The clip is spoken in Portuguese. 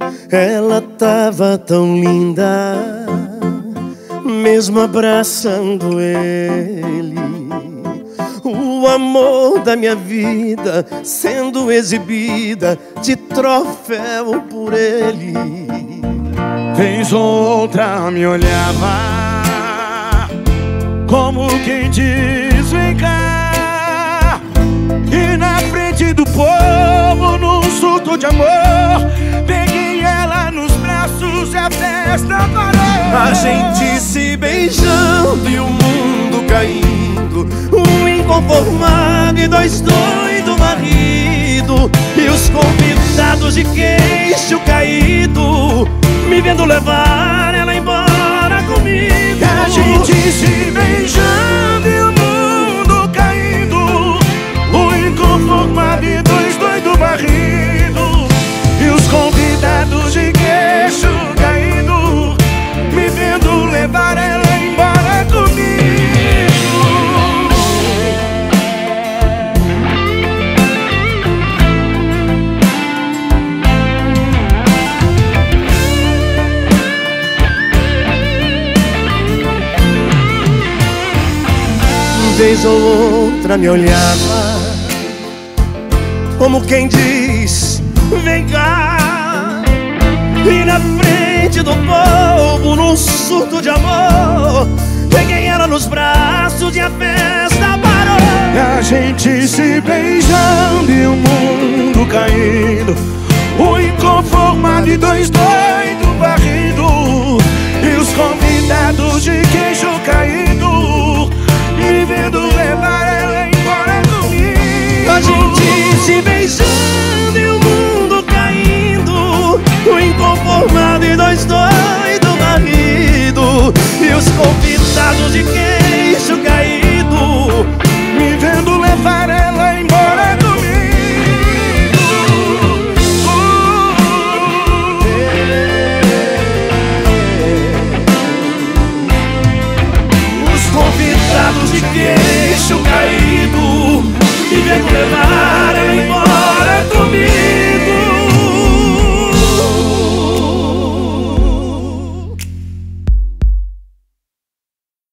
Ela tava tão linda, mesmo abraçando ele. O amor da minha vida sendo exibida de troféu por ele. Vez ou outra me olhava, como quem diz vem cá. E na frente do povo, num surto de amor, peguei ela nos braços e a festa parou. A gente se beijando e o mundo caindo, um inconformado e dois doidos marido. E os convidados de queixo caído, me vendo levar ela embora comigo. A gente se beijando e o mundo caindo, um inconformado e dois doidos marido. E os convidados de queixo caído, me vendo levar ela embora comigo. Vez ou outra me olhava, como quem diz vem cá. E na frente do povo, num surto de amor, peguei ela nos braços e a festa parou. A gente se beijando e o mundo caindo, o inconformado e dois doidos varrido. E os convidados de queijo